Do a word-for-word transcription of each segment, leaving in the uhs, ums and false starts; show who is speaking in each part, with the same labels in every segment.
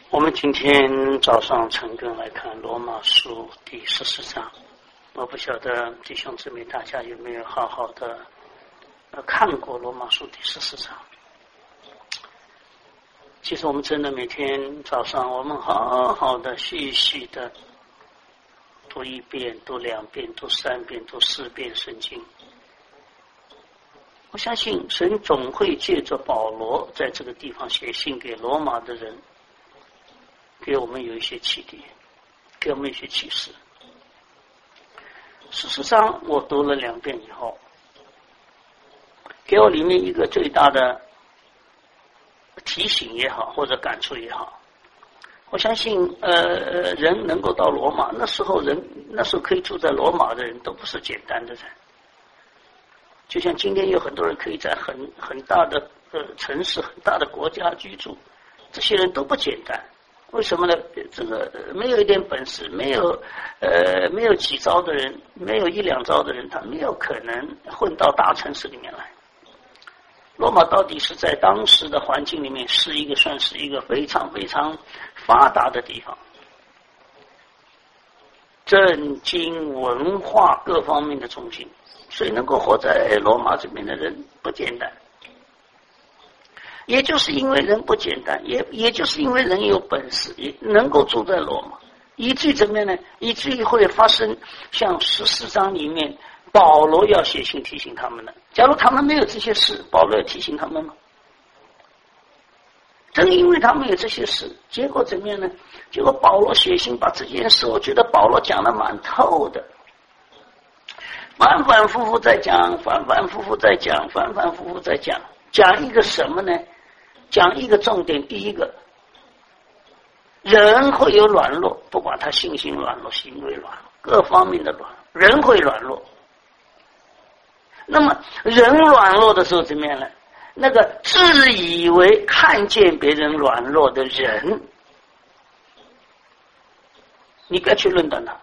Speaker 1: 我们今天早上陈根来看罗马书第十四章，我不晓得弟兄姊妹大家有没有好好的看过罗马书第十四章。其实我们真的每天早上我们好好的细细的读一遍、读两遍、读三遍、读四遍圣经。我相信神总会借着保罗在这个地方写信给罗马的人，给我们有一些启迪，给我们一些启示。事实上我读了两遍以后，给我里面一个最大的提醒也好，或者感触也好，我相信呃，人能够到罗马，那时候人那时候可以住在罗马的人都不是简单的人，就像今天有很多人可以在很很大的呃城市、很大的国家居住，这些人都不简单。为什么呢？这个没有一点本事，没有呃没有几招的人，没有一两招的人，他没有可能混到大城市里面来。罗马到底是在当时的环境里面是一个算是一个非常非常发达的地方，政经文化各方面的中心，所以能够活在罗马这边的人不简单。也就是因为人不简单，也也就是因为人有本事，也能够住在罗马，以至于怎么样呢？以至于会发生像十四章里面保罗要写信提醒他们的。假如他们没有这些事，保罗要提醒他们吗？正因为他们有这些事，结果怎么样呢？结果保罗写信把这件事，我觉得保罗讲得蛮透的，反反复复在讲，反反复复在讲，反反复复在讲，讲一个什么呢？讲一个重点，第一个，人会有软弱，不管他信心软弱、行为软弱，各方面的软弱，人会软弱。那么人软弱的时候怎么样呢？那个自以为看见别人软弱的人，你不要去论断他。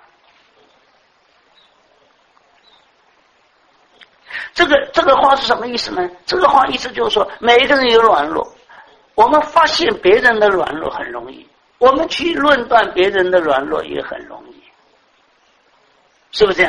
Speaker 1: 这个这个话是什么意思呢？这个话意思就是说，每一个人有软弱，我们发现别人的软弱很容易，我们去论断别人的软弱也很容易，是不是这样？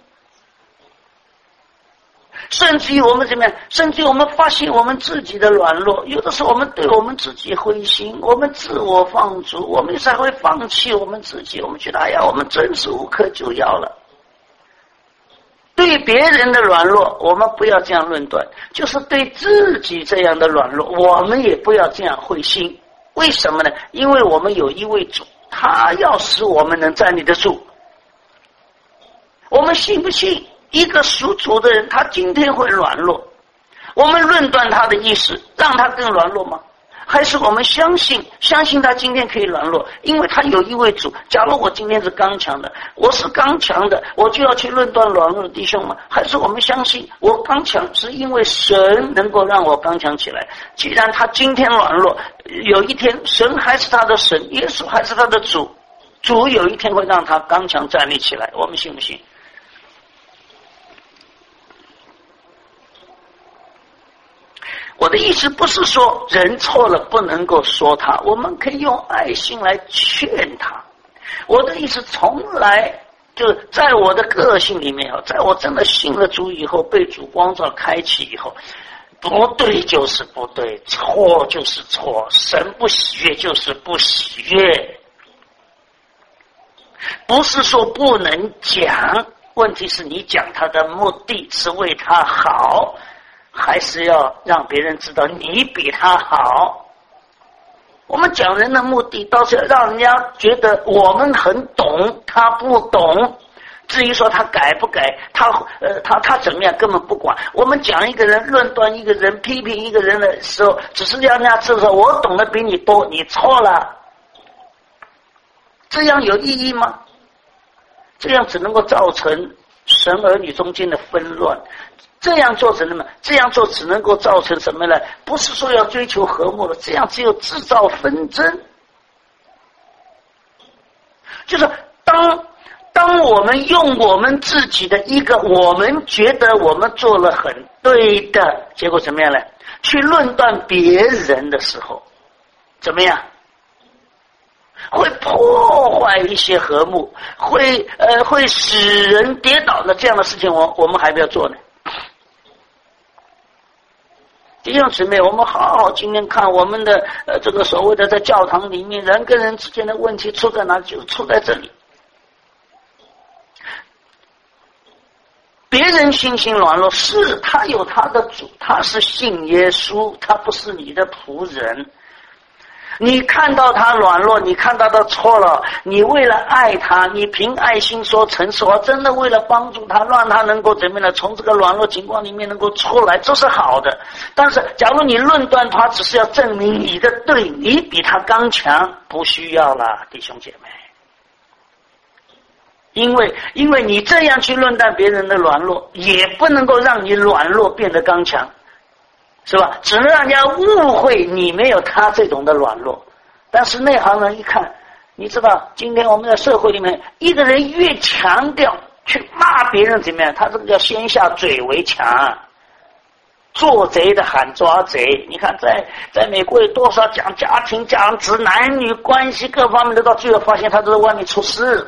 Speaker 1: 甚至于我们怎么样？甚至于我们发现我们自己的软弱，有的时候我们对我们自己灰心，我们自我放逐，我们才会放弃我们自己，我们觉得哎呀，我们真是无可救药了。对别人的软弱我们不要这样论断，就是对自己这样的软弱我们也不要这样灰心。为什么呢？因为我们有一位主，他要使我们能站立得住。我们信不信一个属主的人他今天会软弱，我们论断他的意思让他更软弱吗？还是我们相信相信他今天可以软弱，因为他有一位主。假如我今天是刚强的，我是刚强的，我就要去论断软弱的弟兄吗？还是我们相信我刚强是因为神能够让我刚强起来？既然他今天软弱，有一天神还是他的神，耶稣还是他的主，主有一天会让他刚强站立起来，我们信不信？我的意思不是说人错了不能够说他，我们可以用爱心来劝他。我的意思从来就在我的个性里面，在我真的信了主以后，被主光照开启以后，不对就是不对，错就是错，神不喜悦就是不喜悦。不是说不能讲，问题是你讲他的目的是为他好，还是要让别人知道你比他好。我们讲人的目的倒是要让人家觉得我们很懂，他不懂。至于说他改不改，他呃他他怎么样根本不管。我们讲一个人，论断一个人，批评一个人的时候，只是让人家知道我懂得比你多，你错了。这样有意义吗？这样只能够造成神儿女中间的纷乱。这样做什么？这样做只能够造成什么呢？不是说要追求和睦了，这样只有制造纷争。就是当当我们用我们自己的一个我们觉得我们做了很对的，结果怎么样呢？去论断别人的时候，怎么样？ 会破坏一些和睦，会呃会使人跌倒的这样的事情，我我们还不要做呢。弟兄姊妹，我们好好今天看我们的呃这个所谓的在教堂里面人跟人之间的问题出在哪里？就出在这里。别人信心软弱，是他有他的主，他是信耶稣，他不是你的仆人。你看到他软弱，你看到他错了，你为了爱他，你凭爱心说诚实话，真的为了帮助他，让他能够怎么样的从这个软弱情况里面能够出来，这是好的。但是假如你论断他，只是要证明你的对，你比他刚强，不需要啦，弟兄姐妹。因为因为你这样去论断别人的软弱，也不能够让你软弱变得刚强，是吧？只能让人家误会你没有他这种的软弱。但是内行人一看，你知道今天我们在社会里面，一个人越强调去骂别人怎么样，他这个叫先下嘴为强，做贼的喊抓贼。你看在在美国有多少讲家庭讲子男女关系各方面的，到最后发现他都在外面出事。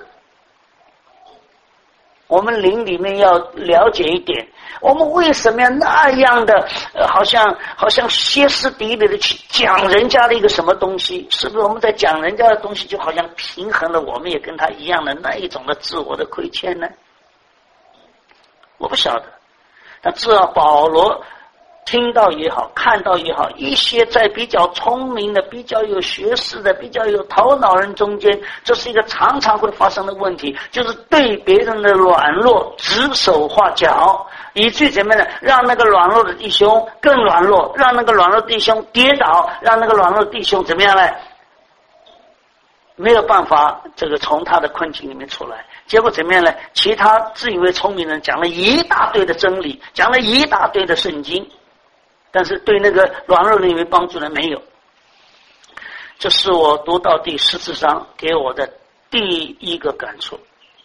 Speaker 1: 我们灵里面要了解一点，我们为什么要那样的呃，好像好像歇斯底里的去讲人家的一个什么东西？是不是我们在讲人家的东西，就好像平衡了我们也跟他一样的那一种的自我的亏欠呢？我不晓得，但至少保罗听到也好，看到也好，一些在比较聪明的、比较有学识的、比较有头脑人中间，这是一个常常会发生的问题，就是对别人的软弱指手画脚，以至于怎么样呢？让那个软弱的弟兄更软弱，让那个软弱的弟兄跌倒，让那个软弱的弟兄怎么样呢？没有办法这个从他的困境里面出来。结果怎么样呢？其他自以为聪明人讲了一大堆的真理，讲了一大堆的圣经，但是对那个软弱人有没有帮助呢？没有。这是我读到第十四章给我的第一个感触。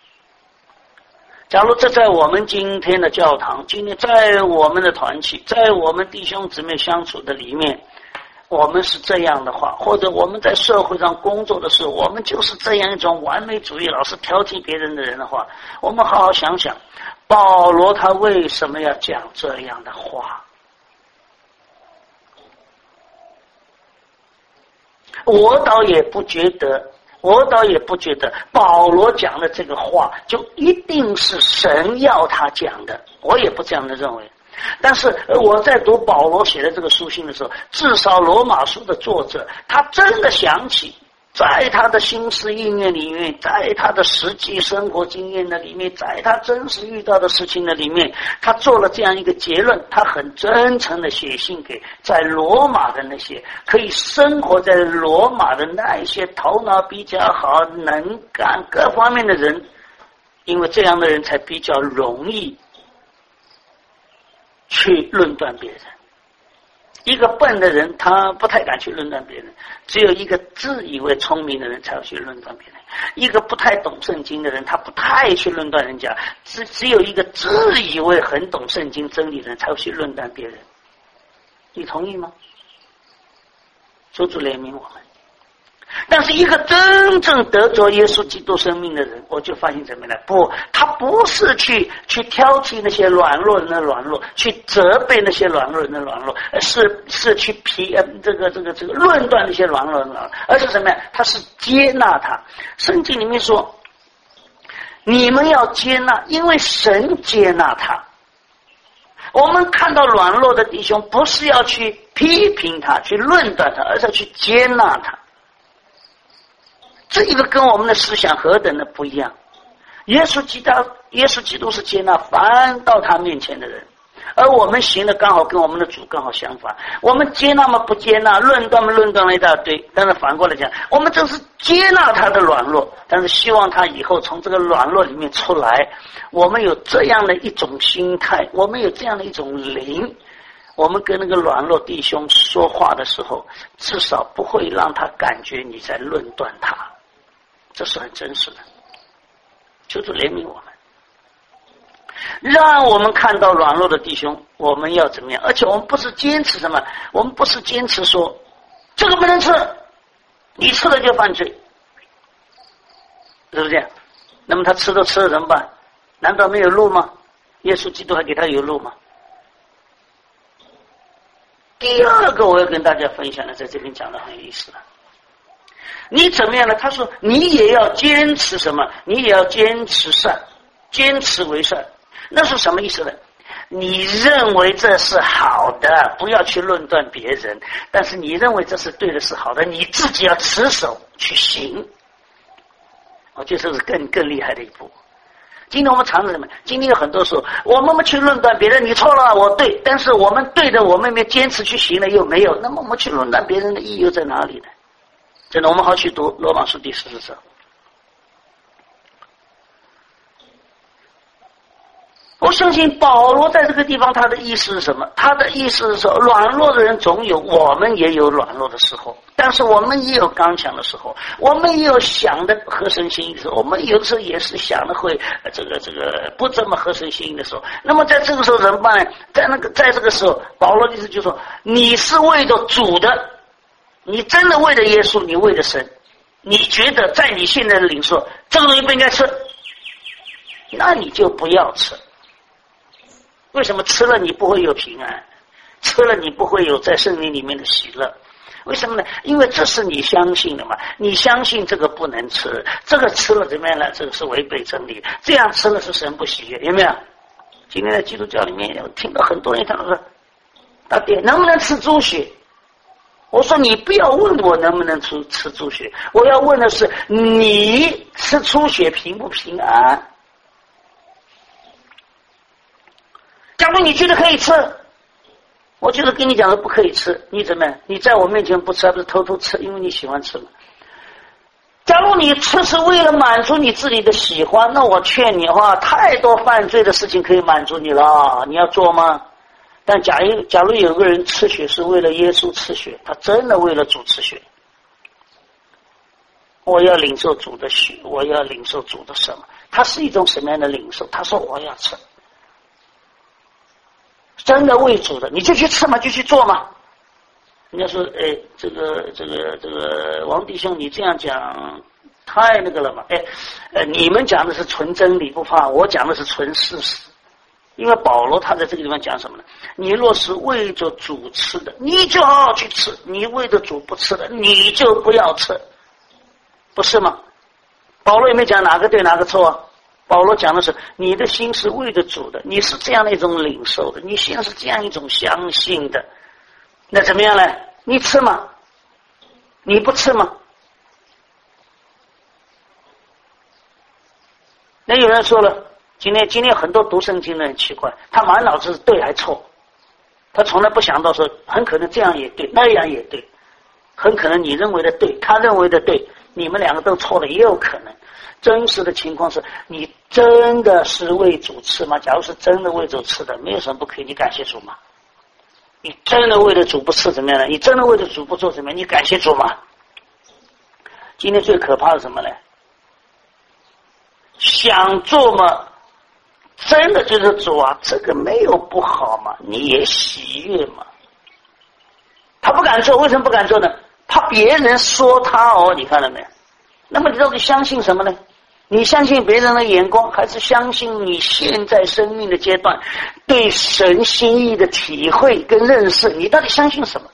Speaker 1: 假如这在我们今天的教堂，今天在我们的团体，在我们弟兄姊妹相处的里面，我们是这样的话，或者我们在社会上工作的时候，我们就是这样一种完美主义，老是挑剔别人的人的话，我们好好想想，保罗他为什么要讲这样的话？我倒也不觉得，我倒也不觉得保罗讲的这个话就一定是神要他讲的，我也不这样的认为。但是我在读保罗写的这个书信的时候，至少罗马书的作者他真的想起，在他的心思意念里面，在他的实际生活经验的里面，在他真实遇到的事情的里面，他做了这样一个结论，他很真诚的写信给在罗马的那些可以生活在罗马的那一些头脑比较好、能干各方面的人，因为这样的人才比较容易去论断别人。一个笨的人他不太敢去论断别人，只有一个自以为聪明的人才会去论断别人。一个不太懂圣经的人他不太去论断人家，只只有一个自以为很懂圣经真理的人才会去论断别人。你同意吗？求主怜悯我们。但是一个真正得着耶稣基督生命的人，我就发现怎么样呢？不，他不是去去挑剔那些软弱人的软弱，去责备那些软弱人的软弱，是是去批呃这个这个这个论断那些软弱人的软弱，而是什么呀？他是接纳他。圣经里面说，你们要接纳，因为神接纳他。我们看到软弱的弟兄，不是要去批评他、去论断他，而是要去接纳他。这一个跟我们的思想何等的不一样！耶稣基督，耶稣基督是接纳凡到他面前的人，而我们行的刚好跟我们的主刚好相反。我们接纳吗？不接纳，论断吗？论断了一大堆。但是反过来讲，我们正是接纳他的软弱，但是希望他以后从这个软弱里面出来。我们有这样的一种心态，我们有这样的一种灵。我们跟那个软弱弟兄说话的时候，至少不会让他感觉你在论断他，这是很真实的。求主怜悯我们，让我们看到软弱的弟兄，我们要怎么样？而且我们不是坚持什么，我们不是坚持说这个不能吃，你吃了就犯罪。 是不是？那么他吃都吃了怎么办？难道没有路吗？耶稣基督还给他有路吗？第二个我要跟大家分享的，在这边讲的很有意思了。你怎么样呢？他说你也要坚持什么？你也要坚持善，坚持为善。那是什么意思呢？你认为这是好的，不要去论断别人，但是你认为这是对的，是好的，你自己要持守去行。我觉得这是更更厉害的一步。今天我们常常什么？今天有很多时候，我们去论断别人，你错了，我对，但是我们对的，我们没坚持去行了，又没有。那么我们去论断别人的意义又在哪里呢？真的，我们好去读罗马书第十四章。我相信保罗在这个地方他的意思是什么？他的意思是说，软弱的人总有，我们也有软弱的时候，但是我们也有刚强的时候，我们也有想的合神心意的时候，我们有时候也是想的会这个这个不这么合神心意的时候。那么在这个时候怎么办呢？在那个在这个时候，保罗的意思就是说，你是为着主的，你真的为了耶稣，你为了神，你觉得在你现在的领受这个东西不应该吃，那你就不要吃。为什么吃了你不会有平安？吃了你不会有在圣灵里面的喜乐？为什么呢？因为这是你相信的嘛，你相信这个不能吃，这个吃了怎么样呢？这个是违背真理，这样吃了是神不喜悦，有没有？今天在基督教里面，我听到很多人他们说：“大爹能不能吃猪血？”我说你不要问我能不能吃吃猪血，我要问的是你吃猪血平不平安？假如你觉得可以吃，我就是跟你讲的不可以吃，你怎么样？你在我面前不吃，还不是偷偷吃，因为你喜欢吃嘛。假如你吃是为了满足你自己的喜欢，那我劝你的话，太多犯罪的事情可以满足你了，你要做吗？但假如假如有个人吃血是为了耶稣吃血，他真的为了主吃血，我要领受主的血，我要领受主的什么？它是一种什么样的领受？他说我要吃。真的为主的，你就去吃嘛，就去做嘛。人家说，哎，这个这个这个王弟兄，你这样讲太那个了嘛？哎，呃，你们讲的是纯真理不怕，我讲的是纯事实。因为保罗他在这个地方讲什么呢？你若是为着主吃的，你就好好去吃；你为着主不吃的，你就不要吃，不是吗？保罗有没有讲哪个对哪个错啊？保罗讲的是你的心是为着主的，你是这样的一种领受的，你现在是这样一种相信的，那怎么样呢？你吃吗？你不吃吗？那有人说了，今天今天很多读圣经的人奇怪，他满脑子是对还错，他从来不想到说很可能这样也对，那样也对，很可能你认为的对，他认为的对，你们两个都错了也有可能。真实的情况是你真的是为主吃吗？假如是真的为主吃的，没有什么不可以，你感谢主吗？你真的为了主不吃怎么样呢？你真的为了主不做怎么样？你感谢主吗？今天最可怕的什么呢？想做嘛，真的就是主啊，这个没有不好嘛，你也喜悦嘛。他不敢做，为什么不敢做呢？怕别人说他哦，你看到没有？那么你到底相信什么呢？你相信别人的眼光，还是相信你现在生命的阶段对神心意的体会跟认识？你到底相信什么？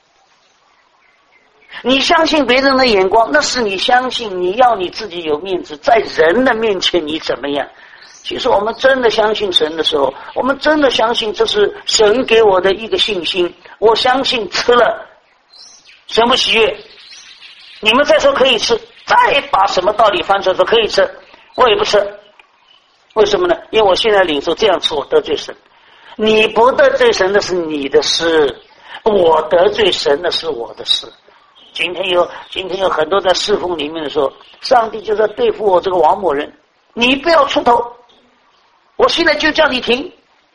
Speaker 1: 你相信别人的眼光，那是你相信你要你自己有面子，在人的面前你怎么样？其实我们真的相信神的时候，我们真的相信这是神给我的一个信心，我相信吃了神不喜悦。你们再说可以吃，再把什么道理翻出来说可以吃，我也不吃。为什么呢？因为我现在领受这样吃，我得罪神。你不得罪神的是你的事，我得罪神的是我的事。今天有今天有很多在侍奉里面的时候，上帝就在对付我这个王某人，你不要出头，我现在就叫你停。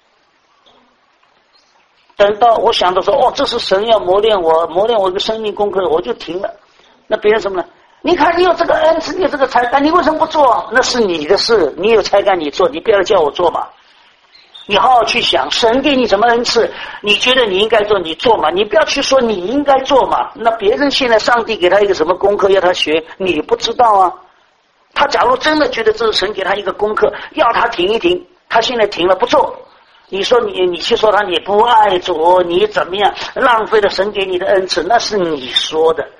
Speaker 1: 等到我想到说，哦，这是神要磨练我，磨练我一个生命功课，我就停了。那别人什么呢？你看你有这个恩赐，你有这个才干，你为什么不做？那是你的事，你有才干你做，你不要叫我做嘛。你好好去想，神给你什么恩赐，你觉得你应该做，你做嘛。你不要去说你应该做嘛。那别人现在上帝给他一个什么功课要他学，你不知道啊。 他假如真的觉得这是神给他一个功课，要他停一停，他现在停了不做，你说你你去说他你不爱主，你怎么样浪费了神给你的恩赐，那是你说的。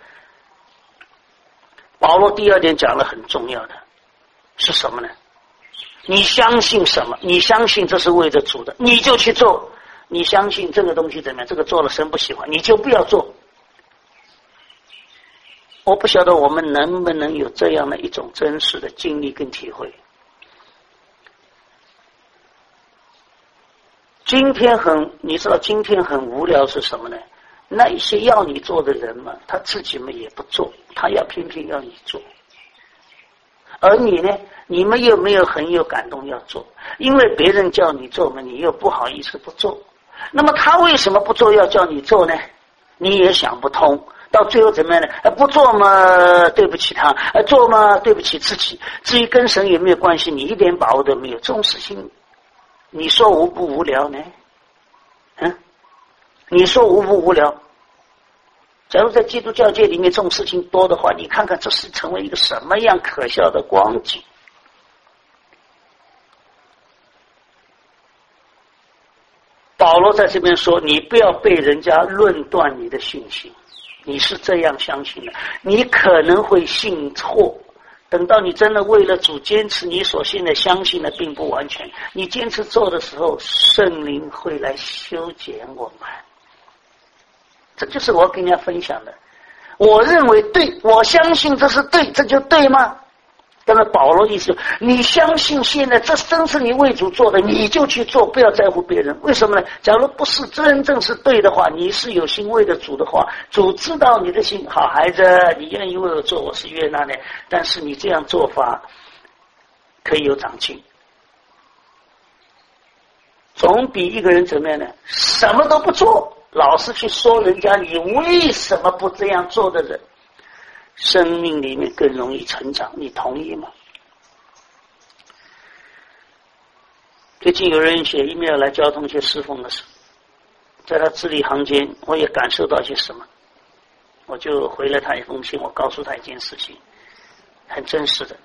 Speaker 1: 保罗第二点讲了很重要的是什么呢？你相信什么？你相信这是为着主的，你就去做。你相信这个东西怎么样？这个做了神不喜欢，你就不要做。我不晓得我们能不能有这样的一种真实的经历跟体会。今天很，你知道今天很无聊是什么呢？那一些要你做的人嘛，他自己们也不做，他要偏偏要你做。而你呢，你们又没有很有感动要做，因为别人叫你做嘛，你又不好意思不做。那么他为什么不做要叫你做呢？你也想不通。到最后怎么样呢？不做嘛对不起他，做嘛对不起自己。至于跟神有没有关系，你一点把握都没有。这种事情你说无不无聊呢？嗯，你说无不无聊？假如在基督教界里面这种事情多的话，你看看这是成为一个什么样可笑的光景。保罗在这边说，你不要被人家论断你的信心，你是这样相信的，你可能会信错。等到你真的为了主坚持你所信的相信的并不完全，你坚持做的时候，圣灵会来修剪我们。这就是我跟人家分享的。我认为对，我相信这是对，这就对吗？但是保罗意思，你相信现在这真是你为主做的，你就去做，不要在乎别人。为什么呢？假如不是真正是对的话，你是有心为了主的话，主知道你的心，好孩子，你愿意为我做，我是悦纳的。但是你这样做法可以有长进，总比一个人怎么样呢？什么都不做，老是去说人家你为什么不这样做的人，生命里面更容易成长，你同意吗？最近有人写 email 来交通一些侍奉的事，在他字里行间我也感受到一些什么，我就回了他一封信，我告诉他一件事情，很真实的。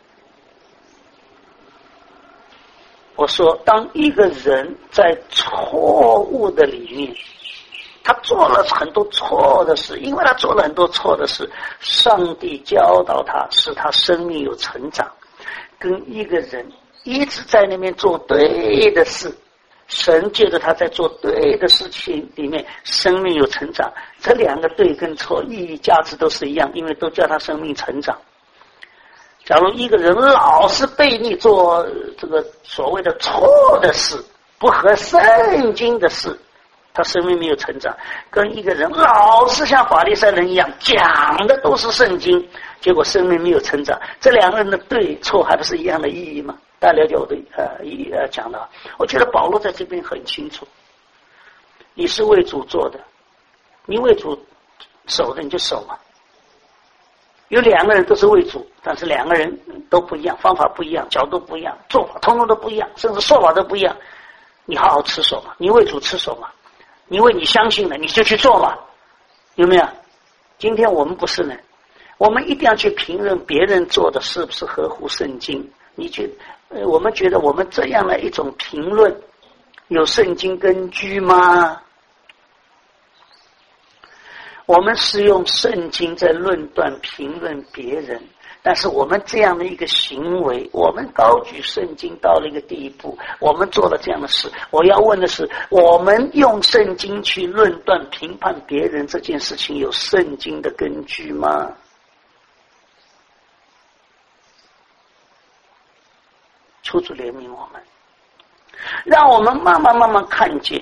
Speaker 1: 我说，当一个人在错误的里面，他做了很多错的事，因为他做了很多错的事，上帝教导他，使他生命有成长。跟一个人一直在那边做对的事，神借着他在做对的事情里面生命有成长，这两个对跟错意义价值都是一样，因为都叫他生命成长。假如一个人老是背逆做这个所谓的错的事，不合圣经的事，他生命没有成长。跟一个人老是像法利赛人一样讲的都是圣经，结果生命没有成长，这两个人的对错还不是一样的意义吗？大家了解我的呃意呃讲的，我觉得保罗在这边很清楚，你是为主做的，你为主守的你就守嘛。有两个人都是为主，但是两个人都不一样，方法不一样，角度不一样，做法通通都不一样，甚至说法都不一样。你好好持守嘛，你为主持守嘛，你为你相信的你就去做嘛，有没有？今天我们不是呢，我们一定要去评论别人做的是不是合乎圣经。你觉得我们觉得我们这样的一种评论有圣经根据吗？我们是用圣经在论断评论别人，但是我们这样的一个行为，我们高举圣经到了一个地步，我们做了这样的事，我要问的是，我们用圣经去论断评判别人这件事情有圣经的根据吗？求主怜悯我们，让我们慢慢慢慢看见，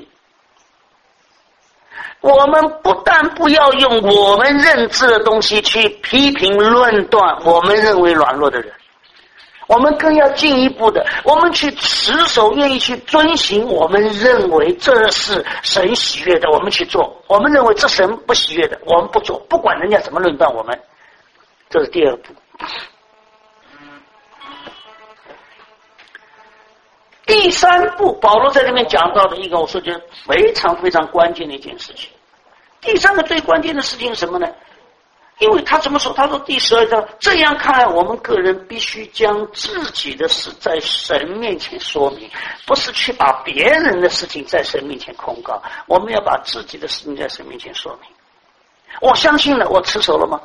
Speaker 1: 我们不但不要用我们认知的东西去批评论断我们认为软弱的人，我们更要进一步的，我们去持守，愿意去遵行我们认为这是神喜悦的，我们去做。我们认为这神不喜悦的，我们不做，不管人家怎么论断我们。这是第二步。第三步，保罗在这边讲到的一个我说觉得非常非常关键的一件事情。第三个最关键的事情是什么呢？ 因为他怎么说？他说第十二章，这样看来，我们个人必须将自己的事在神面前说明，不是去把别人的事情在神面前控告，我们要把自己的事情在神面前说明。我相信了，我持守了吗？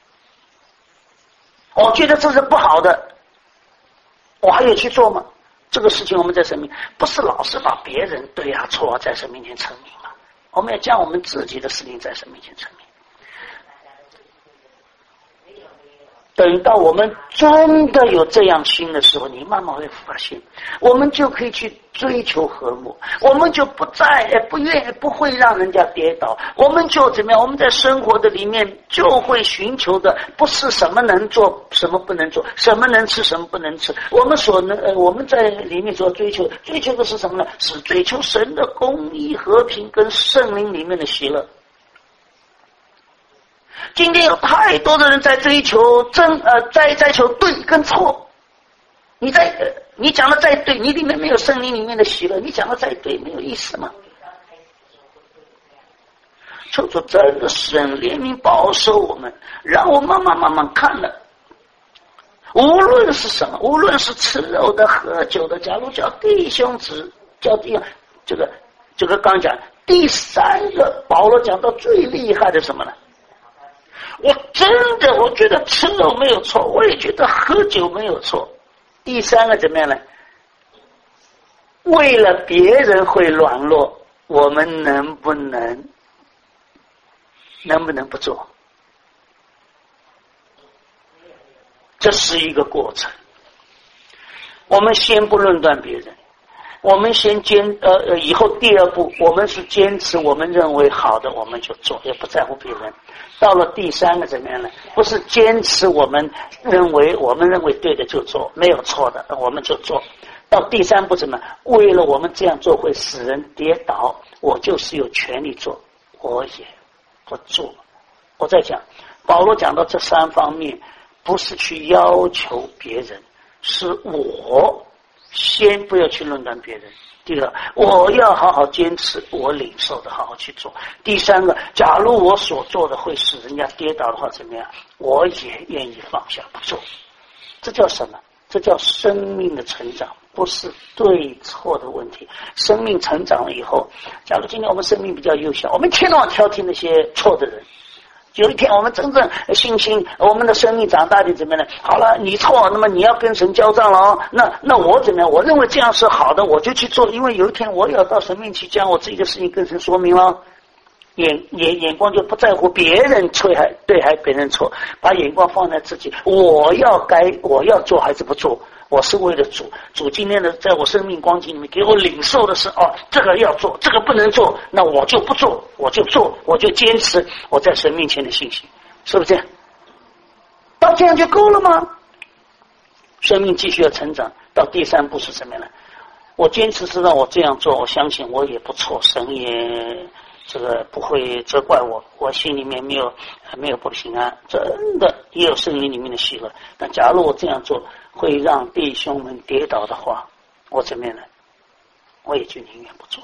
Speaker 1: 我觉得这是不好的，我还有去做吗？这个事情我们在神面，不是老是把别人对啊错啊在神面前证明了，我们要将我们自己的事情在神面前证明。等到我们真的有这样心的时候，你慢慢会发现，我们就可以去追求和睦，我们就不再不愿意不会让人家跌倒，我们就怎么样？我们在生活的里面就会寻求的不是什么能做，什么不能做，什么能吃，什么不能吃。我们所能呃我们在里面所追求，追求的是什么呢？是追求神的公义、和平跟圣灵里面的喜乐。今天有太多的人在追求真呃，在在求对跟错。你在、呃、你讲的再对，你里面没有圣灵里面的喜乐，你讲的再对，没有意思吗？求主真的神怜悯保守我们，让我慢慢慢慢看了。无论是什么，无论是吃肉的、喝酒的，假如叫弟兄姊叫弟兄，这个这个刚讲第三个，保罗讲到最厉害的什么呢？我真的我觉得吃肉没有错，我也觉得喝酒没有错。第三个怎么样呢？为了别人会软弱，我们能不能能不能不做？这是一个过程。我们先不论断别人，我们先坚呃呃，以后第二步，我们是坚持我们认为好的，我们就做，也不在乎别人。到了第三个怎么样呢？不是坚持我们认为我们认为对的就做，没有错的我们就做。到第三步怎么？为了我们这样做会使人跌倒，我就是有权利做，我也不做。我在讲，保罗讲到这三方面，不是去要求别人，是我先不要去论断别人。第二，我要好好坚持我领受的，好好去做。第三个，假如我所做的会使人家跌倒的话，怎么样？我也愿意放下不做。这叫什么？这叫生命的成长，不是对错的问题。生命成长了以后，假如今天我们生命比较幼小，我们天天往挑剔那些错的人。有一天我们真正信心，我们的生命长大的怎么样呢？好了，你错，那么你要跟神交账了哦。那那我怎么样？我认为这样是好的，我就去做，因为有一天我也要到神面前将我自己的事情跟神说明了。眼眼眼光就不在乎别人错还对还别人错，把眼光放在自己，我要该我要做还是不做？我是为了主，主今天的在我生命光景里面给我领受的是哦，这个要做，这个不能做，那我就不做，我就做，我就坚持我在神面前的信心，是不是这样？到这样就够了吗？生命继续要成长，到第三步是什么呢？我坚持是让我这样做，我相信我也不错，神也这个不会责怪我，我心里面没有没有不平安，真的也有圣灵里面的喜乐。但假如我这样做会让弟兄们跌倒的话，我怎么样呢？我也就宁愿不做。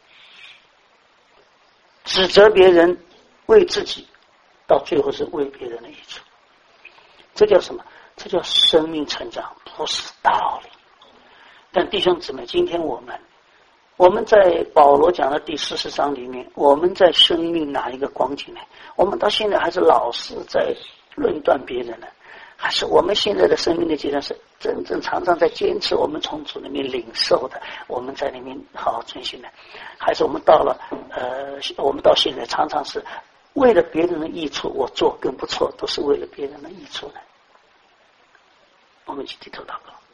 Speaker 1: 指责别人为自己，到最后是为别人的益处。这叫什么？这叫生命成长，不是道理。但弟兄姊妹，今天我们我们在保罗讲的第四十章里面，我们在生命哪一个光景呢？我们到现在还是老是在论断别人呢，还是我们现在的生命的阶段是真正常常在坚持我们从主里面领受的，我们在里面好好遵循的，还是我们到了呃，我们到现在常常是为了别人的益处，我做更不错，都是为了别人的益处呢？我们一起低头祷告。